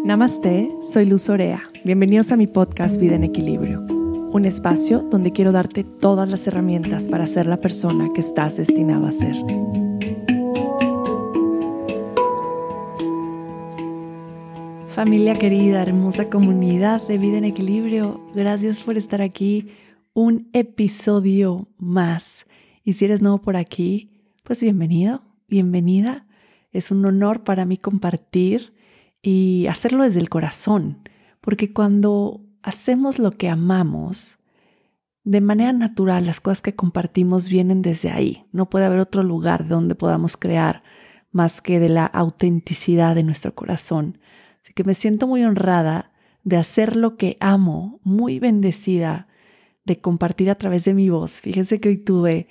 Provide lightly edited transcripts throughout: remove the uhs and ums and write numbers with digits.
Namaste, soy Luz Orea. Bienvenidos a mi podcast Vida en Equilibrio, un espacio donde quiero darte todas las herramientas para ser la persona que estás destinado a ser. Familia querida, hermosa comunidad de Vida en Equilibrio, gracias por estar aquí. Un episodio más. Y si eres nuevo por aquí, pues bienvenido, bienvenida. Es un honor para mí compartir y hacerlo desde el corazón, porque cuando hacemos lo que amamos, de manera natural las cosas que compartimos vienen desde ahí. No puede haber otro lugar donde podamos crear más que de la autenticidad de nuestro corazón. Así que me siento muy honrada de hacer lo que amo, muy bendecida de compartir a través de mi voz. Fíjense que hoy tuve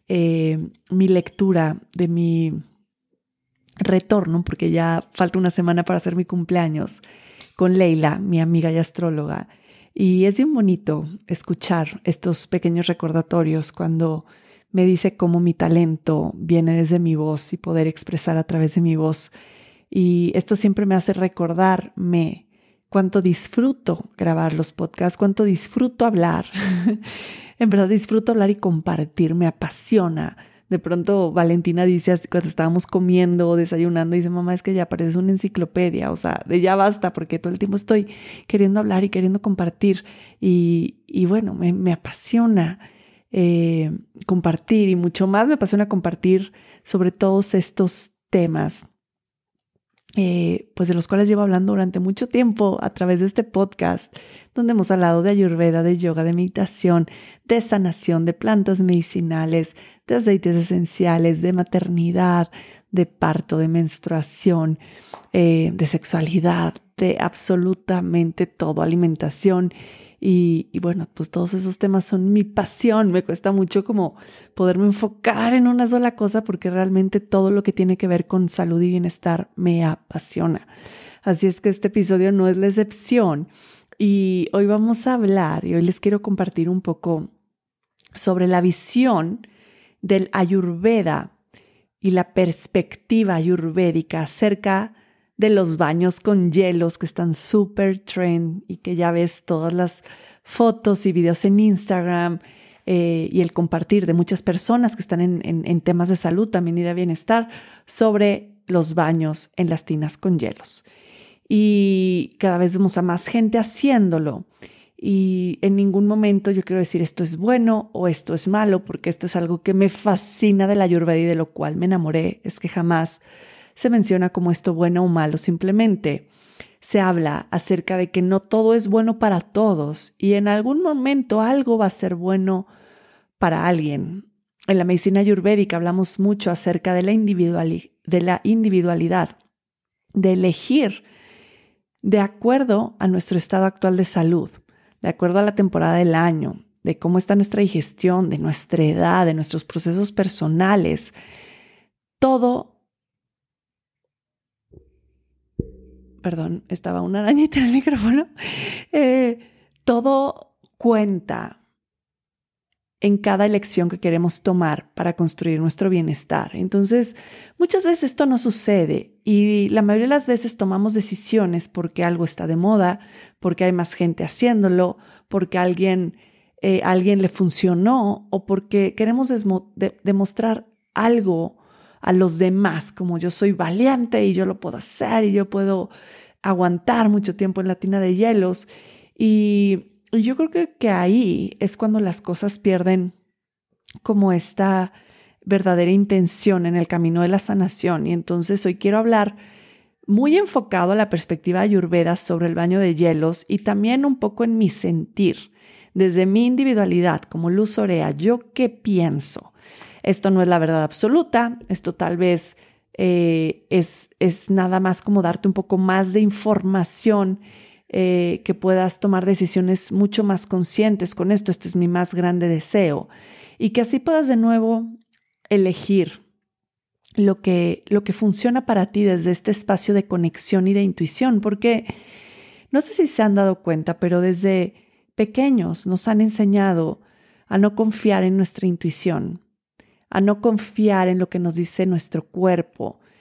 mi lectura de mi retorno, porque ya falta una semana para hacer mi cumpleaños, con Leila, mi amiga y astróloga. Y es bien bonito escuchar estos pequeños recordatorios cuando me dice cómo mi talento viene desde mi voz y poder expresar a través de mi voz. Y esto siempre me hace recordarme cuánto disfruto grabar los podcasts, cuánto disfruto hablar. En verdad disfruto hablar y compartir, me apasiona. De pronto Valentina dice, cuando estábamos comiendo o desayunando, dice, mamá, es que ya pareces una enciclopedia, o sea, de ya basta, porque todo el tiempo estoy queriendo hablar y queriendo compartir. Y bueno, me apasiona compartir, y mucho más me apasiona compartir sobre todos estos temas, pues de los cuales llevo hablando durante mucho tiempo a través de este podcast, donde hemos hablado de Ayurveda, de yoga, de meditación, de sanación, de plantas medicinales, de aceites esenciales, de maternidad, de parto, de menstruación, de sexualidad, de absolutamente todo, alimentación. Y bueno, pues todos esos temas son mi pasión. Me cuesta mucho como poderme enfocar en una sola cosa porque realmente todo lo que tiene que ver con salud y bienestar me apasiona. Así es que este episodio no es la excepción. Y hoy vamos a hablar, y hoy les quiero compartir un poco sobre la visión del Ayurveda y la perspectiva ayurvédica acerca de los baños con hielos que están súper trend y que ya ves todas las fotos y videos en Instagram y el compartir de muchas personas que están en temas de salud también y de bienestar sobre los baños en las tinas con hielos. Y cada vez vemos a más gente haciéndolo. Y en ningún momento yo quiero decir esto es bueno o esto es malo, porque esto es algo que me fascina de la Ayurveda y de lo cual me enamoré. Es que jamás se menciona como esto bueno o malo, simplemente se habla acerca de que no todo es bueno para todos y en algún momento algo va a ser bueno para alguien. En la medicina ayurvédica hablamos mucho acerca de la individualidad, de elegir de acuerdo a nuestro estado actual de salud, de acuerdo a la temporada del año, de cómo está nuestra digestión, de nuestra edad, de nuestros procesos personales. Estaba una arañita en el micrófono. Todo cuenta en cada elección que queremos tomar para construir nuestro bienestar. Entonces, muchas veces esto no sucede y la mayoría de las veces tomamos decisiones porque algo está de moda, porque hay más gente haciéndolo, porque a alguien le funcionó o porque queremos demostrar algo a los demás, como yo soy valiente y yo lo puedo hacer y yo puedo aguantar mucho tiempo en la tina de hielos. Y yo creo que ahí es cuando las cosas pierden como esta verdadera intención en el camino de la sanación. Y entonces hoy quiero hablar muy enfocado a la perspectiva ayurveda sobre el baño de hielos y también un poco en mi sentir, desde mi individualidad como Luz Orea, yo qué pienso. Esto no es la verdad absoluta, esto tal vez es nada más como darte un poco más de información que puedas tomar decisiones mucho más conscientes con esto. Este es mi más grande deseo. Y que así puedas de nuevo elegir lo que funciona para ti desde este espacio de conexión y de intuición. Porque no sé si se han dado cuenta, pero desde pequeños nos han enseñado a no confiar en nuestra intuición, a no confiar en lo que nos dice nuestro cuerpo.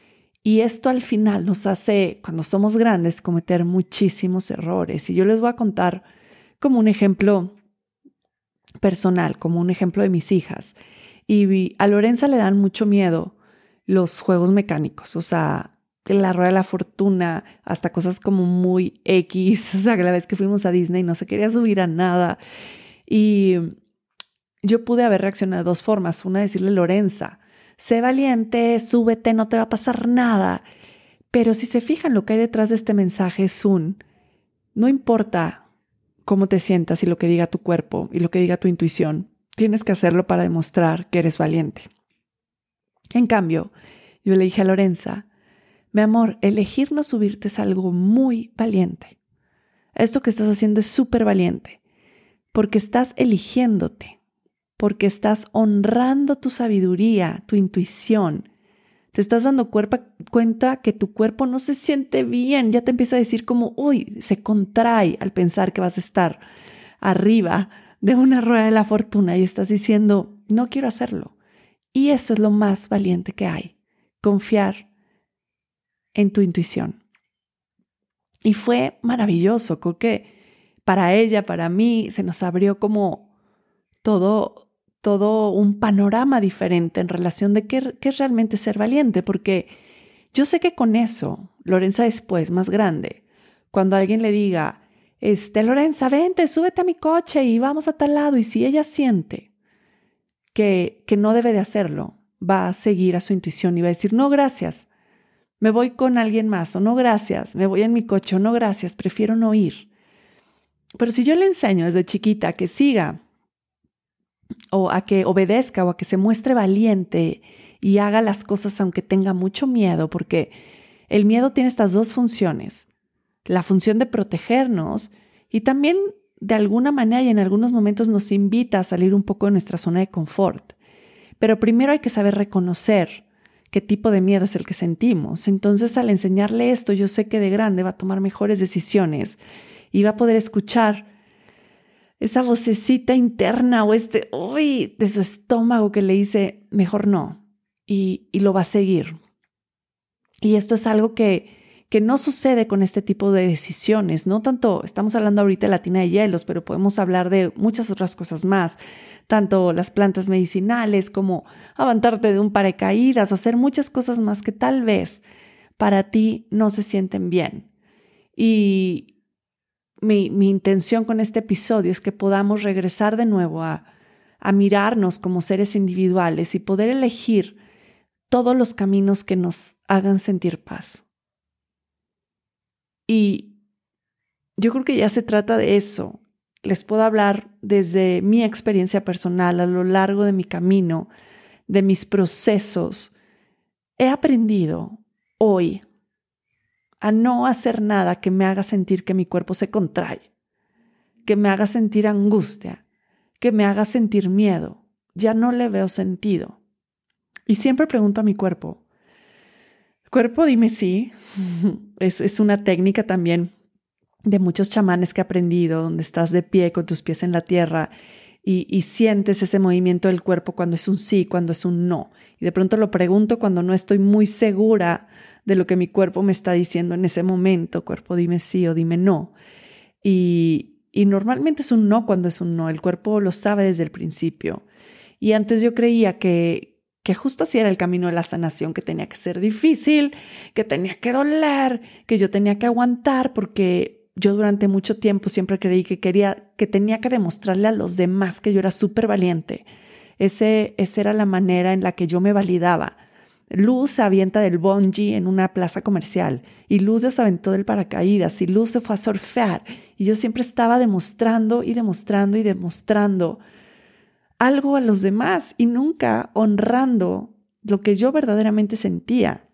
Y esto al final nos hace, cuando somos grandes, cometer muchísimos errores. Y yo les voy a contar como un ejemplo personal, como un ejemplo de mis hijas. Y a Lorenza le dan mucho miedo los juegos mecánicos, o sea, la rueda de la fortuna, hasta cosas como muy X, o sea, que la vez que fuimos a Disney no se quería subir a nada. Y yo pude haber reaccionado de dos formas. Una, decirle: Lorenza, sé valiente, súbete, no te va a pasar nada. Pero si se fijan, lo que hay detrás de este mensaje es no importa cómo te sientas y lo que diga tu cuerpo y lo que diga tu intuición, tienes que hacerlo para demostrar que eres valiente. En cambio, yo le dije a Lorenza: mi amor, elegir no subirte es algo muy valiente. Esto que estás haciendo es súper valiente, porque estás eligiéndote, porque estás honrando tu sabiduría, tu intuición. Te estás dando cuenta que tu cuerpo no se siente bien, ya te empieza a decir como, uy, se contrae al pensar que vas a estar arriba de una rueda de la fortuna y estás diciendo, no quiero hacerlo. Y eso es lo más valiente que hay, confiar en tu intuición. Y fue maravilloso, creo que para ella, para mí, se nos abrió como todo un panorama diferente en relación de qué es realmente ser valiente, porque yo sé que con eso, Lorenza después, más grande, cuando alguien le diga, Lorenza, vente, súbete a mi coche y vamos a tal lado, y si ella siente que no debe de hacerlo, va a seguir a su intuición y va a decir, no, gracias, me voy con alguien más, o no, gracias, me voy en mi coche, o no, gracias, prefiero no ir. Pero si yo le enseño desde chiquita que siga, o a que obedezca, o a que se muestre valiente y haga las cosas aunque tenga mucho miedo, porque el miedo tiene estas dos funciones, la función de protegernos y también de alguna manera y en algunos momentos nos invita a salir un poco de nuestra zona de confort. Pero primero hay que saber reconocer qué tipo de miedo es el que sentimos. Entonces, al enseñarle esto, yo sé que de grande va a tomar mejores decisiones y va a poder escuchar esa vocecita interna o de su estómago que le dice, mejor no, y lo va a seguir. Y esto es algo que no sucede con este tipo de decisiones, no tanto, estamos hablando ahorita de la tina de hielos, pero podemos hablar de muchas otras cosas más, tanto las plantas medicinales como aventarte de un paracaídas o hacer muchas cosas más que tal vez para ti no se sienten bien. Y mi intención con este episodio es que podamos regresar de nuevo a mirarnos como seres individuales y poder elegir todos los caminos que nos hagan sentir paz. Y yo creo que ya se trata de eso. Les puedo hablar desde mi experiencia personal a lo largo de mi camino, de mis procesos. He aprendido hoy a no hacer nada que me haga sentir que mi cuerpo se contrae, que me haga sentir angustia, que me haga sentir miedo. Ya no le veo sentido. Y siempre pregunto a mi cuerpo, cuerpo, dime sí. Es una técnica también de muchos chamanes que he aprendido, donde estás de pie con tus pies en la tierra y sientes ese movimiento del cuerpo cuando es un sí, cuando es un no. Y de pronto lo pregunto cuando no estoy muy segura de lo que mi cuerpo me está diciendo en ese momento. Cuerpo, dime sí o dime no. Y normalmente es un no cuando es un no. El cuerpo lo sabe desde el principio. Y antes yo creía que justo así era el camino de la sanación, que tenía que ser difícil, que tenía que doler, que yo tenía que aguantar, porque yo durante mucho tiempo siempre creí que tenía que demostrarle a los demás que yo era súper valiente. Esa era la manera en la que yo me validaba. Luz se avienta del bungee en una plaza comercial y Luz se aventó del paracaídas y Luz se fue a surfear y yo siempre estaba demostrando y demostrando y demostrando algo a los demás y nunca honrando lo que yo verdaderamente sentía.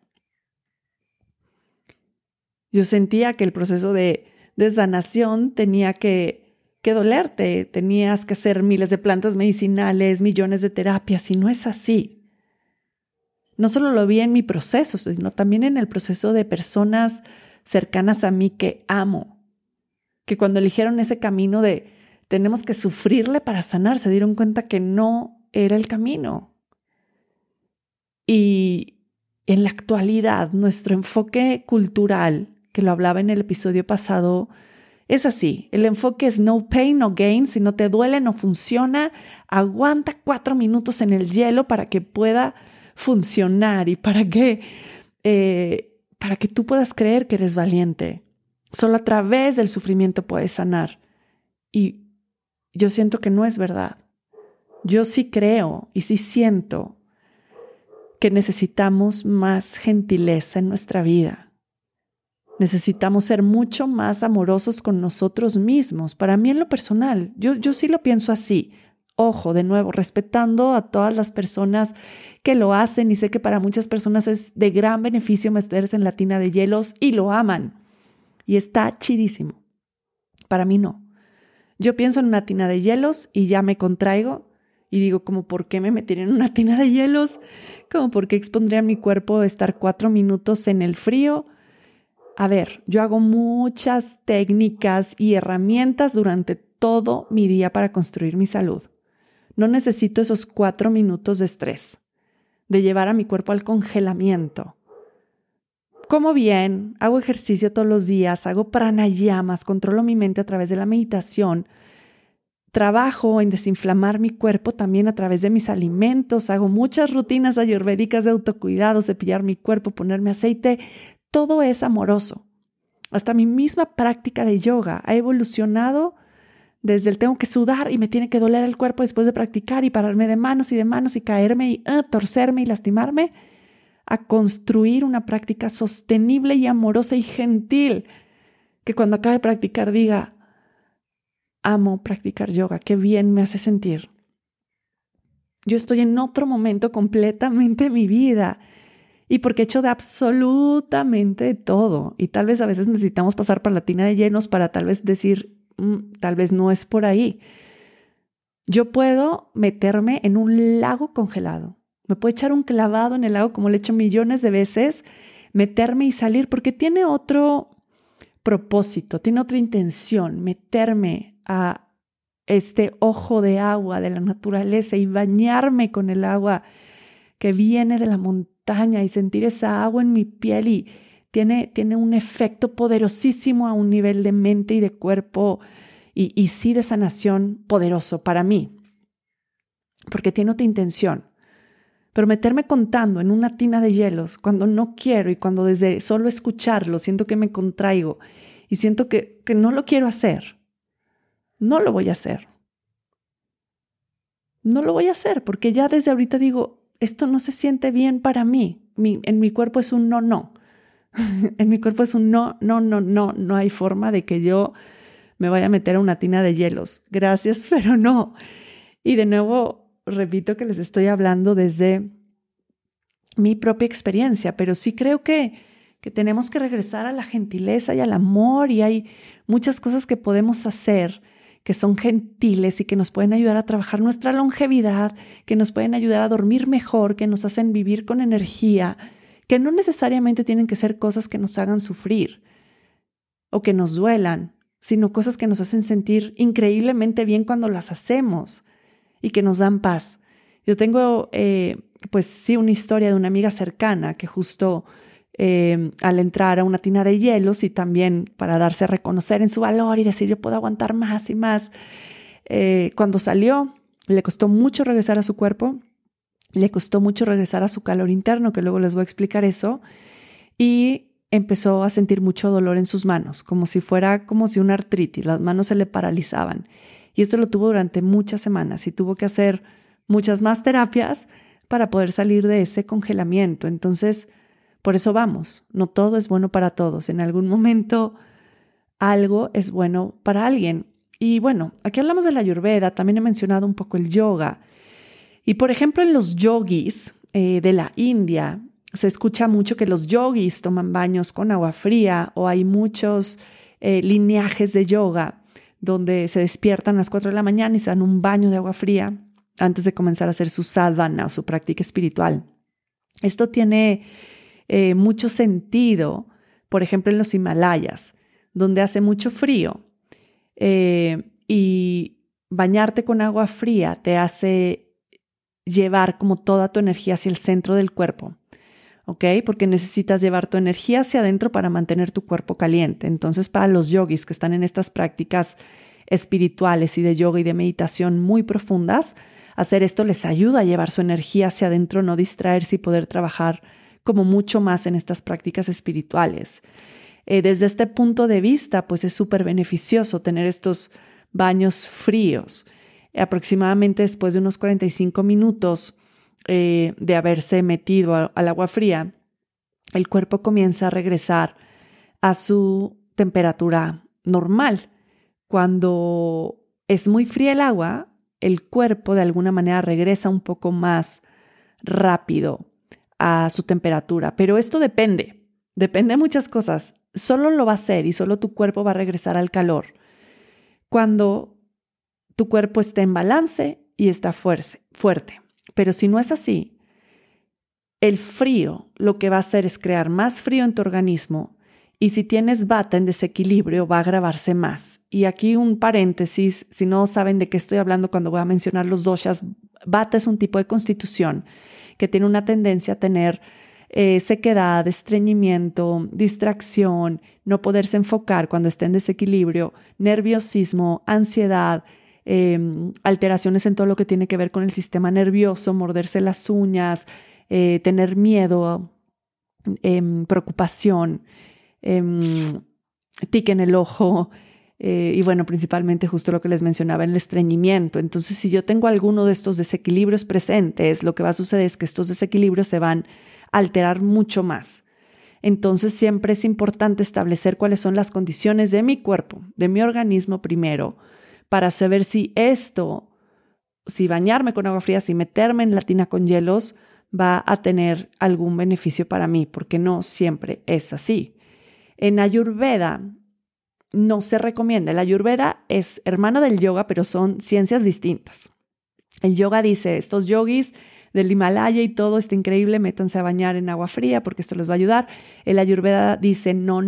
Yo sentía que el proceso de sanación tenía que dolerte, tenías que hacer miles de plantas medicinales, millones de terapias, y no es así. No solo lo vi en mi proceso, sino también en el proceso de personas cercanas a mí que amo, que cuando eligieron ese camino de tenemos que sufrirle para sanar, se dieron cuenta que no era el camino. Y en la actualidad, nuestro enfoque cultural, que lo hablaba en el episodio pasado, es así. El enfoque es no pain, no gain. Si no te duele, no funciona. Aguanta 4 minutos en el hielo para que pueda funcionar y para que tú puedas creer que eres valiente. Solo a través del sufrimiento puedes sanar. Y yo siento que no es verdad. Yo sí creo y sí siento que necesitamos más gentileza en nuestra vida. Necesitamos ser mucho más amorosos con nosotros mismos. Para mí en lo personal, yo sí lo pienso así. Ojo, de nuevo, respetando a todas las personas que lo hacen y sé que para muchas personas es de gran beneficio meterse en la tina de hielos y lo aman. Y está chidísimo. Para mí no. Yo pienso en una tina de hielos y ya me contraigo y digo como ¿por qué me metería en una tina de hielos? Como ¿por qué expondría mi cuerpo a estar 4 minutos en el frío? A ver, yo hago muchas técnicas y herramientas durante todo mi día para construir mi salud. No necesito esos 4 minutos de estrés, de llevar a mi cuerpo al congelamiento. Como bien, hago ejercicio todos los días, hago pranayamas, controlo mi mente a través de la meditación, trabajo en desinflamar mi cuerpo también a través de mis alimentos, hago muchas rutinas ayurvédicas de autocuidado, cepillar mi cuerpo, ponerme aceite. Todo es amoroso. Hasta mi misma práctica de yoga ha evolucionado desde el tengo que sudar y me tiene que doler el cuerpo después de practicar y pararme de manos y caerme y torcerme y lastimarme, a construir una práctica sostenible y amorosa y gentil, que cuando acabe de practicar diga, amo practicar yoga, qué bien me hace sentir. Yo estoy en otro momento completamente de mi vida. Y porque he hecho de absolutamente todo. Y tal vez a veces necesitamos pasar por la tina de llenos para tal vez decir, tal vez no es por ahí. Yo puedo meterme en un lago congelado. Me puedo echar un clavado en el lago como lo he hecho millones de veces, meterme y salir porque tiene otro propósito, tiene otra intención, meterme a este ojo de agua de la naturaleza y bañarme con el agua que viene de la montaña y sentir esa agua en mi piel y tiene un efecto poderosísimo a un nivel de mente y de cuerpo y sí de sanación poderoso para mí, porque tiene otra intención. Pero meterme contando en una tina de hielos cuando no quiero y cuando desde solo escucharlo siento que me contraigo y siento que no lo quiero hacer, no lo voy a hacer. No lo voy a hacer porque ya desde ahorita digo, esto no se siente bien para mí. En mi cuerpo es un no. En mi cuerpo es un no. No hay forma de que yo me vaya a meter a una tina de hielos. Gracias, pero no. Y de nuevo, repito que les estoy hablando desde mi propia experiencia, pero sí creo que tenemos que regresar a la gentileza y al amor y hay muchas cosas que podemos hacer que son gentiles y que nos pueden ayudar a trabajar nuestra longevidad, que nos pueden ayudar a dormir mejor, que nos hacen vivir con energía, que no necesariamente tienen que ser cosas que nos hagan sufrir o que nos duelan, sino cosas que nos hacen sentir increíblemente bien cuando las hacemos y que nos dan paz. Yo tengo, pues sí, una historia de una amiga cercana que justo al entrar a una tina de hielos y también para darse a reconocer en su valor y decir yo puedo aguantar más y más, cuando salió le costó mucho regresar a su cuerpo, le costó mucho regresar a su calor interno, que luego les voy a explicar eso, y empezó a sentir mucho dolor en sus manos, como si una artritis, las manos se le paralizaban. Y esto lo tuvo durante muchas semanas y tuvo que hacer muchas más terapias para poder salir de ese congelamiento. Entonces, por eso vamos, no todo es bueno para todos. En algún momento algo es bueno para alguien. Y bueno, aquí hablamos de la Ayurveda, también he mencionado un poco el yoga. Y por ejemplo, en los yogis de la India, se escucha mucho que los yogis toman baños con agua fría o hay muchos lineajes de yoga donde se despiertan a las 4 de la mañana y se dan un baño de agua fría antes de comenzar a hacer su sadhana o su práctica espiritual. Esto tiene mucho sentido, por ejemplo, en los Himalayas, donde hace mucho frío y bañarte con agua fría te hace llevar como toda tu energía hacia el centro del cuerpo. ¿ok? Porque necesitas llevar tu energía hacia adentro para mantener tu cuerpo caliente. Entonces, para los yogis que están en estas prácticas espirituales y de yoga y de meditación muy profundas, hacer esto les ayuda a llevar su energía hacia adentro, no distraerse y poder trabajar como mucho más en estas prácticas espirituales. Desde este punto de vista, pues es súper beneficioso tener estos baños fríos. Aproximadamente después de unos 45 minutos de haberse metido al agua fría, el cuerpo comienza a regresar a su temperatura normal. Cuando es muy fría el agua, el cuerpo de alguna manera regresa un poco más rápido a su temperatura. Pero esto depende de muchas cosas. Solo lo va a hacer y solo tu cuerpo va a regresar al calor cuando tu cuerpo esté en balance y está fuerte. Pero si no es así, el frío lo que va a hacer es crear más frío en tu organismo y si tienes vata en desequilibrio va a agravarse más. Y aquí un paréntesis, si no saben de qué estoy hablando cuando voy a mencionar los doshas, vata es un tipo de constitución que tiene una tendencia a tener sequedad, estreñimiento, distracción, no poderse enfocar cuando esté en desequilibrio, nerviosismo, ansiedad, alteraciones en todo lo que tiene que ver con el sistema nervioso, morderse las uñas, tener miedo, preocupación, tique en el ojo y bueno, principalmente justo lo que les mencionaba, el estreñimiento. Entonces, si yo tengo alguno de estos desequilibrios presentes, lo que va a suceder es que estos desequilibrios se van a alterar mucho más. Entonces, siempre es importante establecer cuáles son las condiciones de mi cuerpo, de mi organismo primero, para saber si bañarme con agua fría, si meterme en la tina con hielos, va a tener algún beneficio para mí, porque no siempre es así. En Ayurveda no se recomienda. El Ayurveda es hermano del yoga, pero son ciencias distintas. El yoga dice, estos yogis del Himalaya y todo está increíble, métanse a bañar en agua fría porque esto les va a ayudar. El Ayurveda dice, no.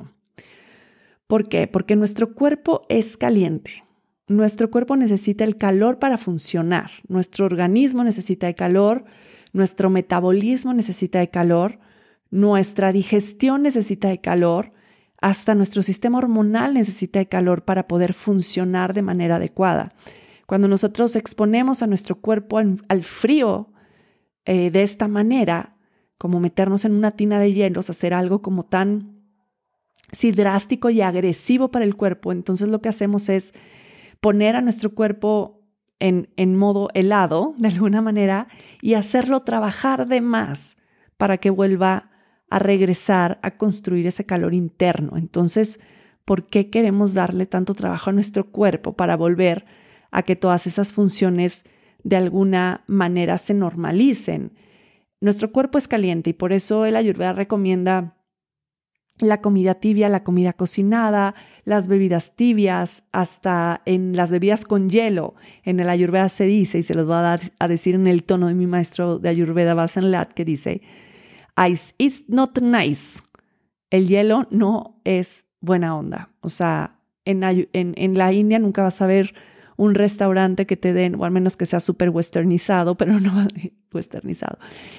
¿Por qué? Porque nuestro cuerpo es caliente. Nuestro cuerpo necesita el calor para funcionar. Nuestro organismo necesita el calor. Nuestro metabolismo necesita de calor, nuestra digestión necesita de calor, hasta nuestro sistema hormonal necesita de calor para poder funcionar de manera adecuada. Cuando nosotros exponemos a nuestro cuerpo al frío de esta manera, como meternos en una tina de hielos, hacer algo como tan drástico y agresivo para el cuerpo, entonces lo que hacemos es poner a nuestro cuerpo en modo helado, de alguna manera, y hacerlo trabajar de más para que vuelva a regresar a construir ese calor interno. Entonces, ¿por qué queremos darle tanto trabajo a nuestro cuerpo para volver a que todas esas funciones de alguna manera se normalicen? Nuestro cuerpo es caliente y por eso el Ayurveda recomienda la comida tibia, la comida cocinada, las bebidas tibias, hasta en las bebidas con hielo. En el Ayurveda se dice, y se los voy a decir en el tono de mi maestro de Ayurveda, Vasan Lat, que dice, ice is not nice. El hielo no es buena onda. O sea, en la India nunca vas a ver un restaurante que te den, o al menos que sea súper westernizado, pero no westernizado,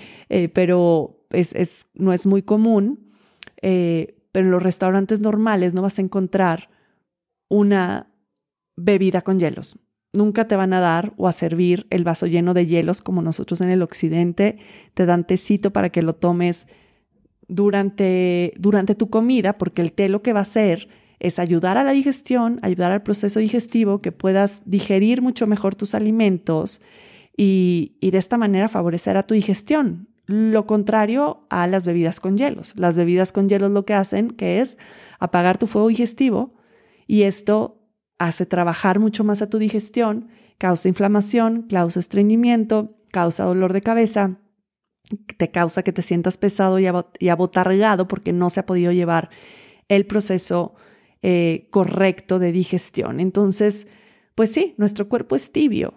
pero no es muy común. Pero en los restaurantes normales no vas a encontrar una bebida con hielos. Nunca te van a dar o a servir el vaso lleno de hielos como nosotros en el occidente. Te dan tecito para que lo tomes durante tu comida, porque el té lo que va a hacer es ayudar a la digestión, ayudar al proceso digestivo, que puedas digerir mucho mejor tus alimentos y de esta manera favorecer a tu digestión. Lo contrario a las bebidas con hielos. Las bebidas con hielos lo que hacen que es apagar tu fuego digestivo y esto hace trabajar mucho más a tu digestión, causa inflamación, causa estreñimiento, causa dolor de cabeza, te causa que te sientas pesado y abotargado porque no se ha podido llevar el proceso correcto de digestión. Entonces, pues sí, nuestro cuerpo es tibio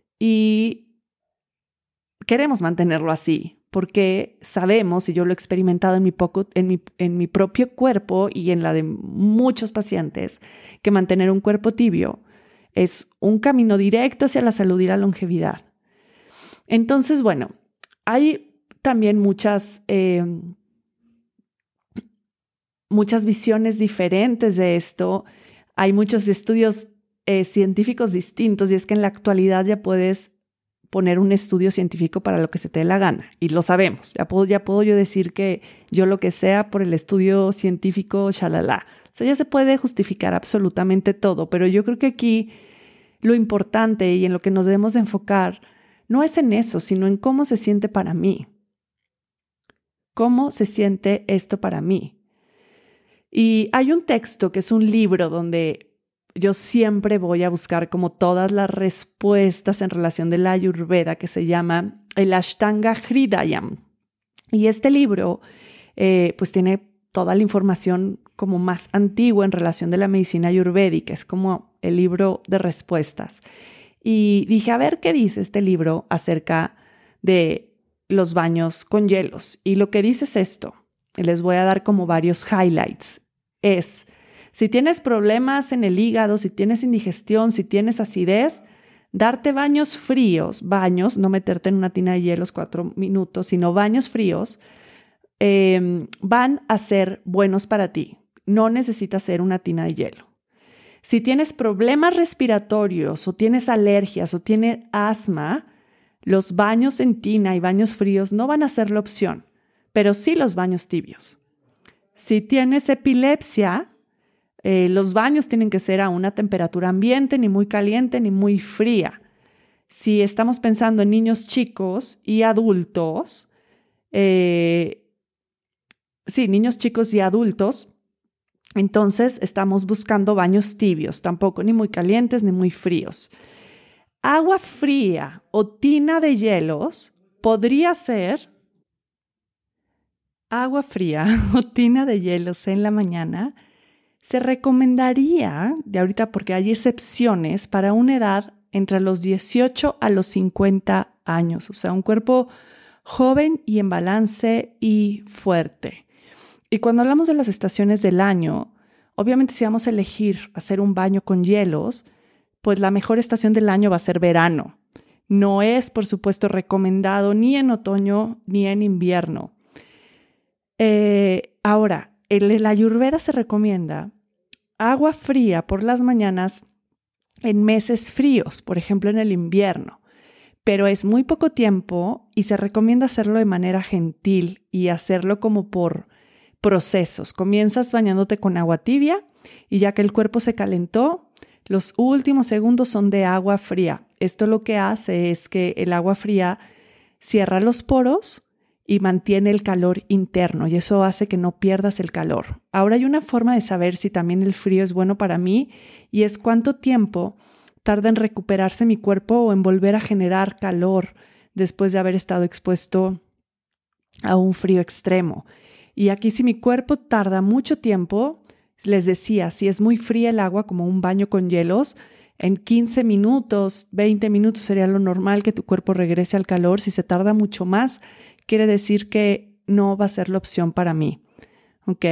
y queremos mantenerlo así, porque sabemos, y yo lo he experimentado en mi propio cuerpo y en la de muchos pacientes, que mantener un cuerpo tibio es un camino directo hacia la salud y la longevidad. Entonces, bueno, hay también muchas visiones diferentes de esto. Hay muchos estudios científicos distintos y es que en la actualidad ya puedes poner un estudio científico para lo que se te dé la gana y lo sabemos. Ya puedo yo decir que yo lo que sea por el estudio científico, shalala. O sea, ya se puede justificar absolutamente todo, pero yo creo que aquí lo importante y en lo que nos debemos de enfocar no es en eso, sino en cómo se siente para mí. ¿Cómo se siente esto para mí? Y hay un texto que es un libro donde yo siempre voy a buscar como todas las respuestas en relación de la Ayurveda, que se llama el Ashtanga Hridayam. Y este libro pues tiene toda la información como más antigua en relación de la medicina ayurvédica. Es como el libro de respuestas. Y dije, a ver qué dice este libro acerca de los baños con hielos. Y lo que dice es esto. Les voy a dar como varios highlights. Es, si tienes problemas en el hígado, si tienes indigestión, si tienes acidez, darte baños fríos, no meterte en una tina de hielos 4 minutos, sino baños fríos, van a ser buenos para ti. No necesitas ser una tina de hielo. Si tienes problemas respiratorios o tienes alergias o tienes asma, los baños en tina y baños fríos no van a ser la opción, pero sí los baños tibios. Si tienes epilepsia, los baños tienen que ser a una temperatura ambiente, ni muy caliente ni muy fría. Si estamos pensando en niños chicos y adultos, niños chicos y adultos, entonces estamos buscando baños tibios, tampoco ni muy calientes ni muy fríos. Agua fría o tina de hielos podría ser agua fría o tina de hielos en la mañana. Se recomendaría, de ahorita porque hay excepciones, para una edad entre los 18 a los 50 años, o sea, un cuerpo joven y en balance y fuerte. Y cuando hablamos de las estaciones del año, obviamente si vamos a elegir hacer un baño con hielos, pues la mejor estación del año va a ser verano. No es, por supuesto, recomendado ni en otoño ni en invierno. Ahora, en la Ayurveda se recomienda agua fría por las mañanas en meses fríos, por ejemplo en el invierno, pero es muy poco tiempo y se recomienda hacerlo de manera gentil y hacerlo como por procesos. Comienzas bañándote con agua tibia y ya que el cuerpo se calentó, los últimos segundos son de agua fría. Esto lo que hace es que el agua fría cierra los poros y mantiene el calor interno y eso hace que no pierdas el calor. Ahora hay una forma de saber si también el frío es bueno para mí y es cuánto tiempo tarda en recuperarse mi cuerpo o en volver a generar calor después de haber estado expuesto a un frío extremo. Y aquí si mi cuerpo tarda mucho tiempo, les decía, si es muy fría el agua como un baño con hielos, en 15 minutos, 20 minutos sería lo normal que tu cuerpo regrese al calor. Si se tarda mucho más, quiere decir que no va a ser la opción para mí, ¿ok?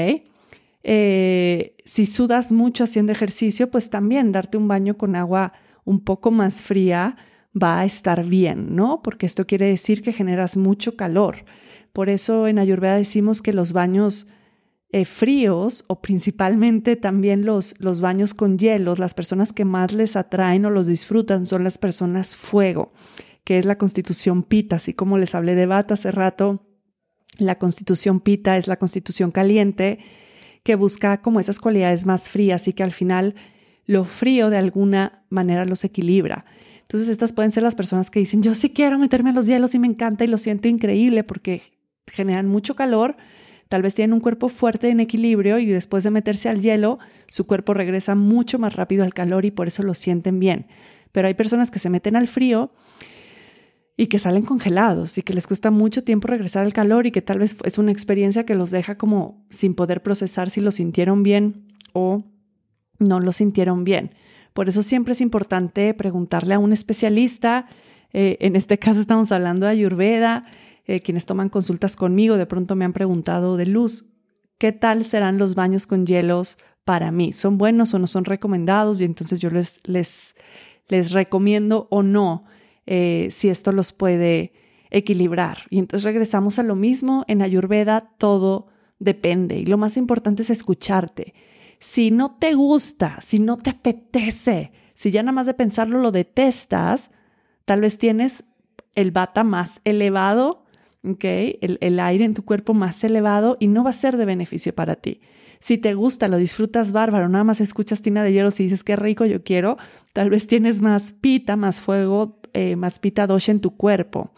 Si sudas mucho haciendo ejercicio, pues también darte un baño con agua un poco más fría va a estar bien, ¿no? Porque esto quiere decir que generas mucho calor. Por eso en Ayurveda decimos que los baños fríos o principalmente también los baños con hielos, las personas que más les atraen o los disfrutan son las personas fuego, que es la constitución Pitta. Así como les hablé de Vata hace rato, la constitución Pitta es la constitución caliente que busca como esas cualidades más frías y que al final lo frío de alguna manera los equilibra. Entonces estas pueden ser las personas que dicen, yo sí quiero meterme a los hielos y me encanta y lo siento increíble porque generan mucho calor. Tal vez tienen un cuerpo fuerte en equilibrio y después de meterse al hielo, su cuerpo regresa mucho más rápido al calor y por eso lo sienten bien. Pero hay personas que se meten al frío y que salen congelados y que les cuesta mucho tiempo regresar al calor y que tal vez es una experiencia que los deja como sin poder procesar si lo sintieron bien o no lo sintieron bien. Por eso siempre es importante preguntarle a un especialista. En este caso estamos hablando de Ayurveda. Quienes toman consultas conmigo de pronto me han preguntado de Luz, ¿qué tal serán los baños con hielos para mí? ¿Son buenos o no son recomendados? Y entonces yo les recomiendo o no si esto los puede equilibrar. Y entonces regresamos a lo mismo. En Ayurveda todo depende y lo más importante es escucharte. Si no te gusta, si no te apetece, si ya nada más de pensarlo lo detestas, tal vez tienes el vata más elevado, ¿okay? El aire en tu cuerpo más elevado y no va a ser de beneficio para ti. Si te gusta, lo disfrutas bárbaro, nada más escuchas tina de hielos y dices qué rico yo quiero, tal vez tienes más pita, más fuego, más pita dosha en tu cuerpo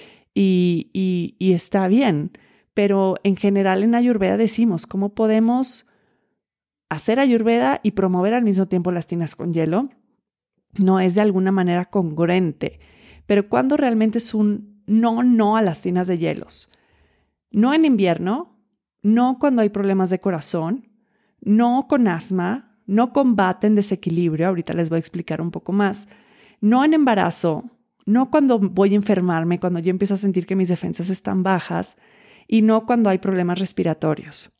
y está bien. Pero en general en Ayurveda decimos cómo podemos hacer Ayurveda y promover al mismo tiempo las tinas con hielo. No es de alguna manera congruente, pero cuando realmente es un no a las tinas de hielos. No en invierno, no cuando hay problemas de corazón, no con asma, no con vata en desequilibrio, ahorita les voy a explicar un poco más, no en embarazo, no cuando voy a enfermarme, cuando yo empiezo a sentir que mis defensas están bajas y no cuando hay problemas respiratorios.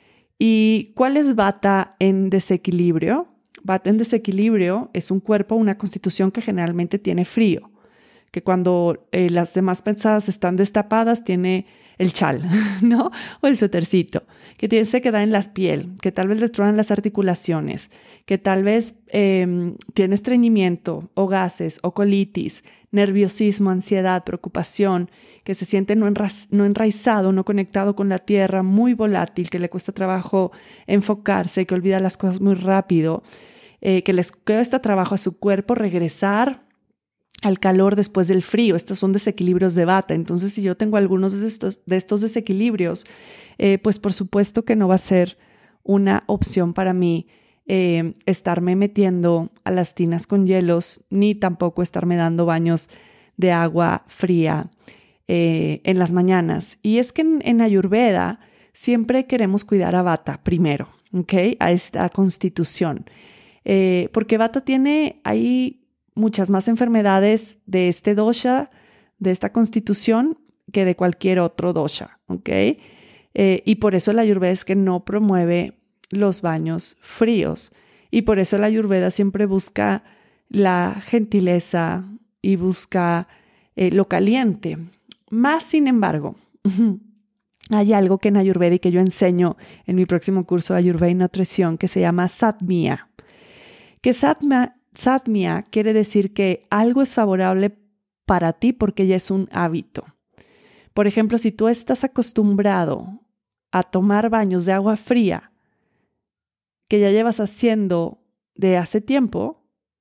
¿Y cuál es vata en desequilibrio? Vata en desequilibrio es un cuerpo, una constitución que generalmente tiene frío, que cuando las demás pensadas están destapadas tiene el chal, ¿no? O el suétercito, que se queda en la piel, que tal vez le truenan las articulaciones, que tal vez tiene estreñimiento o gases o colitis, nerviosismo, ansiedad, preocupación, que se siente no enraizado, no conectado con la tierra, muy volátil, que le cuesta trabajo enfocarse, que olvida las cosas muy rápido, que les cuesta trabajo a su cuerpo regresar al calor después del frío. Estos son desequilibrios de vata. Entonces, si yo tengo algunos de estos desequilibrios, pues por supuesto que no va a ser una opción para mí estarme metiendo a las tinas con hielos, ni tampoco estarme dando baños de agua fría en las mañanas. Y es que en Ayurveda siempre queremos cuidar a vata primero, ¿ok? A esta constitución. Porque vata tiene ahí muchas más enfermedades de este dosha, de esta constitución, que de cualquier otro dosha, ¿ok? Y por eso la Ayurveda es que no promueve los baños fríos. Y por eso la Ayurveda siempre busca la gentileza y busca lo caliente. Más sin embargo, hay algo que en Ayurveda y que yo enseño en mi próximo curso de Ayurveda y Nutrición que se llama Satmya. Que Satmya quiere decir que algo es favorable para ti porque ya es un hábito. Por ejemplo, si tú estás acostumbrado a tomar baños de agua fría que ya llevas haciendo de hace tiempo,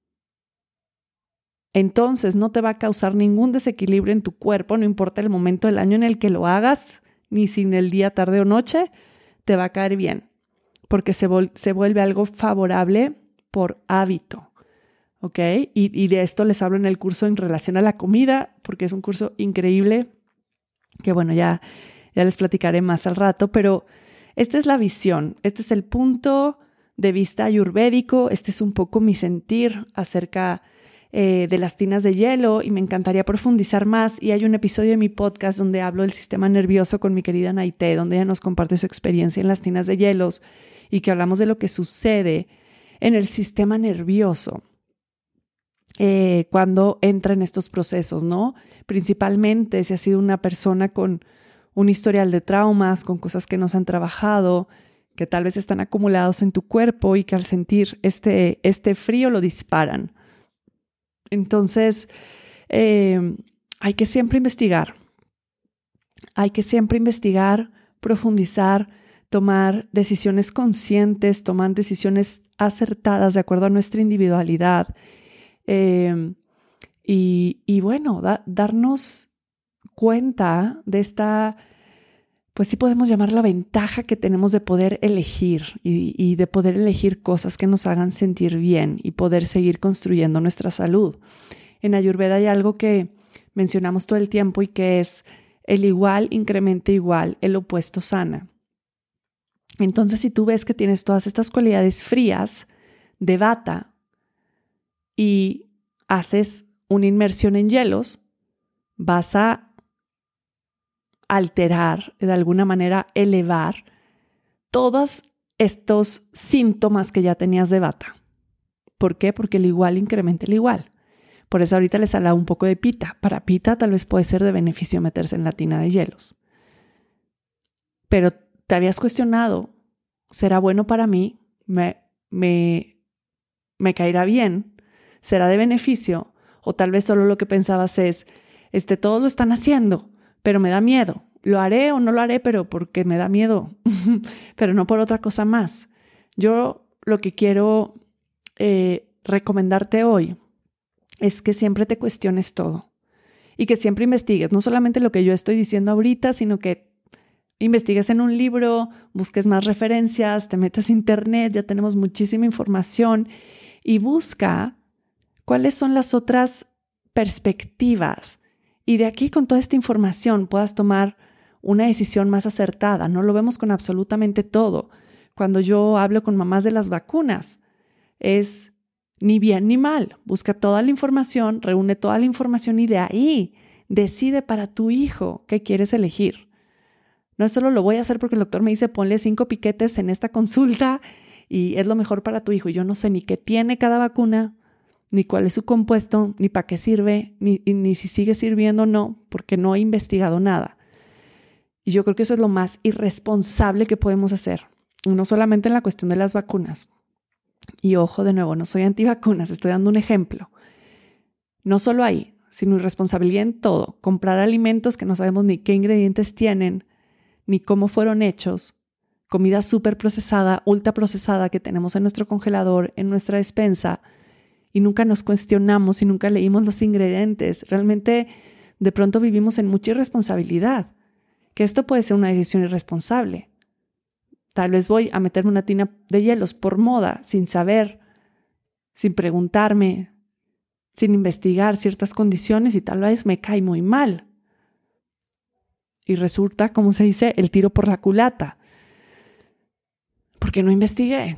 entonces no te va a causar ningún desequilibrio en tu cuerpo, no importa el momento del año en el que lo hagas, ni si en el día, tarde o noche, te va a caer bien, porque se vuelve algo favorable por hábito. ¿Ok? Y de esto les hablo en el curso en relación a la comida, porque es un curso increíble, que bueno, ya les platicaré más al rato, pero esta es la visión, este es el punto de vista ayurvédico, este es un poco mi sentir acerca de las tinas de hielo y me encantaría profundizar más. Y hay un episodio de mi podcast donde hablo del sistema nervioso con mi querida Naité, donde ella nos comparte su experiencia en las tinas de hielos y que hablamos de lo que sucede en el sistema nervioso cuando entra en estos procesos, ¿no? Principalmente si has sido una persona con un historial de traumas, con cosas que no se han trabajado, que tal vez están acumulados en tu cuerpo y que al sentir este frío lo disparan. Entonces, hay que siempre investigar. Hay que siempre investigar, profundizar, tomar decisiones conscientes, tomar decisiones acertadas de acuerdo a nuestra individualidad. Y bueno, darnos cuenta de esta, pues sí podemos llamar la ventaja que tenemos de poder elegir y de poder elegir cosas que nos hagan sentir bien y poder seguir construyendo nuestra salud. En Ayurveda hay algo que mencionamos todo el tiempo y que es el igual incrementa igual, el opuesto sana. Entonces, si tú ves que tienes todas estas cualidades frías de vata y haces una inmersión en hielos, vas a alterar, de alguna manera elevar todos estos síntomas que ya tenías de vata. ¿Por qué? Porque el igual incrementa el igual. Por eso ahorita les hablaba un poco de pita. Para pita tal vez puede ser de beneficio meterse en la tina de hielos. Pero te habías cuestionado, ¿será bueno para mí? ¿Me caerá bien? ¿Será de beneficio? O tal vez solo lo que pensabas es, todos lo están haciendo, pero me da miedo. Lo haré o no lo haré, pero porque me da miedo, pero no por otra cosa más. Yo lo que quiero recomendarte hoy es que siempre te cuestiones todo y que siempre investigues, no solamente lo que yo estoy diciendo ahorita, sino que investigues en un libro, busques más referencias, te metas a internet, ya tenemos muchísima información y busca cuáles son las otras perspectivas y de aquí con toda esta información puedas tomar una decisión más acertada. No lo vemos con absolutamente todo. Cuando yo hablo con mamás de las vacunas, es ni bien ni mal. Busca toda la información, reúne toda la información y de ahí decide para tu hijo qué quieres elegir. No solo lo voy a hacer porque el doctor me dice ponle 5 piquetes en esta consulta y es lo mejor para tu hijo. Yo no sé ni qué tiene cada vacuna, ni cuál es su compuesto, ni para qué sirve, ni si sigue sirviendo o no, porque no he investigado nada. Y yo creo que eso es lo más irresponsable que podemos hacer. No solamente en la cuestión de las vacunas. Y ojo, de nuevo, no soy antivacunas, estoy dando un ejemplo. No solo ahí, sino irresponsabilidad en todo. Comprar alimentos que no sabemos ni qué ingredientes tienen, ni cómo fueron hechos. Comida súper procesada, ultra procesada que tenemos en nuestro congelador, en nuestra despensa. Y nunca nos cuestionamos y nunca leímos los ingredientes. Realmente, de pronto vivimos en mucha irresponsabilidad. Que esto puede ser una decisión irresponsable. Tal vez voy a meterme una tina de hielos por moda, sin saber, sin preguntarme, sin investigar ciertas condiciones y tal vez me cae muy mal. Y resulta, como se dice, el tiro por la culata. Porque no investigué.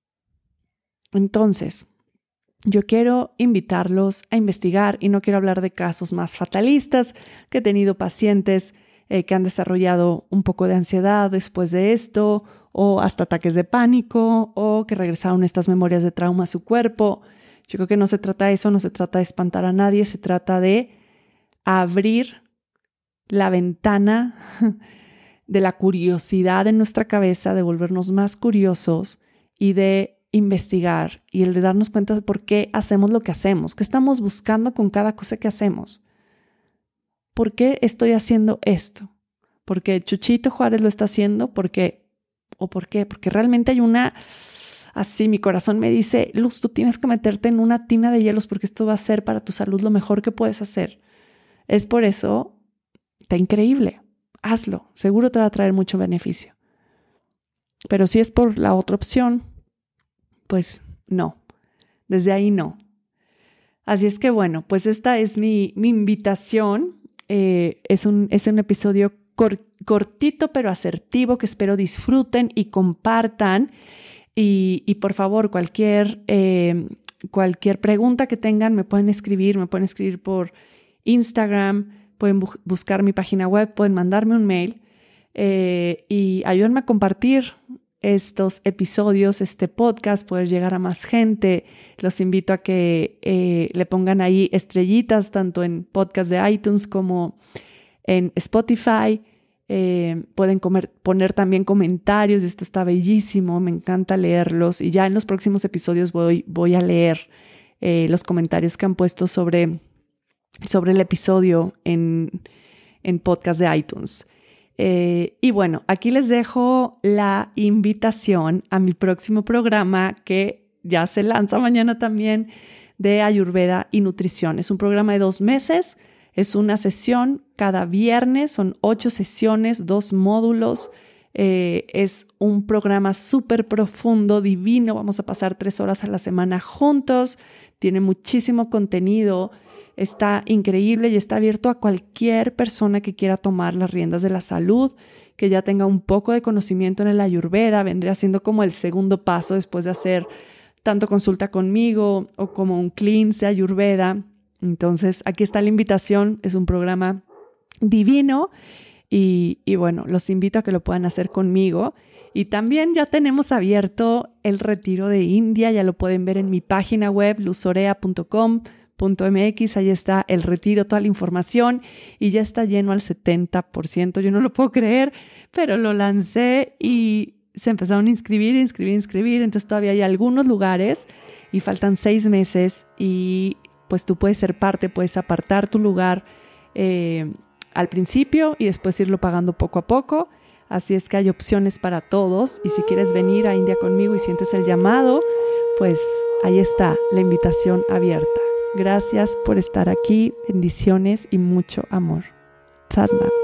Entonces, yo quiero invitarlos a investigar y no quiero hablar de casos más fatalistas, que he tenido pacientes que han desarrollado un poco de ansiedad después de esto, o hasta ataques de pánico, o que regresaron estas memorias de trauma a su cuerpo. Yo creo que no se trata de eso, no se trata de espantar a nadie, se trata de abrir la ventana de la curiosidad en nuestra cabeza, de volvernos más curiosos y de investigar y el de darnos cuenta de por qué hacemos lo que hacemos, qué estamos buscando con cada cosa que hacemos. ¿Por qué estoy haciendo esto? ¿Porque Chuchito Juárez lo está haciendo? ¿Por qué? Porque realmente hay así mi corazón me dice, Luz, tú tienes que meterte en una tina de hielos porque esto va a ser para tu salud lo mejor que puedes hacer. Es por eso, está increíble, hazlo, seguro te va a traer mucho beneficio. Pero si es por la otra opción, pues no, desde ahí no. Así es que bueno, pues esta es mi invitación. Es un episodio cortito pero asertivo que espero disfruten y compartan. Y por favor, cualquier pregunta que tengan me pueden escribir por Instagram, pueden buscar mi página web, pueden mandarme un mail y ayúdenme a compartir estos episodios, este podcast, poder llegar a más gente. Los invito a que le pongan ahí estrellitas, tanto en podcast de iTunes como en Spotify. Pueden poner también comentarios. Esto está bellísimo, me encanta leerlos. Y ya en los próximos episodios voy a leer los comentarios que han puesto sobre el episodio en podcast de iTunes. Y bueno, aquí les dejo la invitación a mi próximo programa que ya se lanza mañana también de Ayurveda y Nutrición. Es un programa de 2 meses, es una sesión cada viernes, son 8 sesiones, 2 módulos. Es un programa súper profundo, divino. Vamos a pasar 3 horas a la semana juntos. Tiene muchísimo contenido. Está increíble y está abierto a cualquier persona que quiera tomar las riendas de la salud, que ya tenga un poco de conocimiento en el Ayurveda. Vendría siendo como el segundo paso después de hacer tanto consulta conmigo o como un cleanse Ayurveda. Entonces, aquí está la invitación. Es un programa divino y bueno, los invito a que lo puedan hacer conmigo. Y también ya tenemos abierto el retiro de India. Ya lo pueden ver en mi página web, luzorea.com. india.com.mx, ahí está el retiro, toda la información y ya está lleno al 70%. Yo no lo puedo creer, pero lo lancé y se empezaron a inscribir. Entonces todavía hay algunos lugares y faltan 6 meses y pues tú puedes ser parte, puedes apartar tu lugar al principio y después irlo pagando poco a poco. Así es que hay opciones para todos y si quieres venir a India conmigo y sientes el llamado, pues ahí está la invitación abierta. Gracias por estar aquí, bendiciones y mucho amor. Sadhana.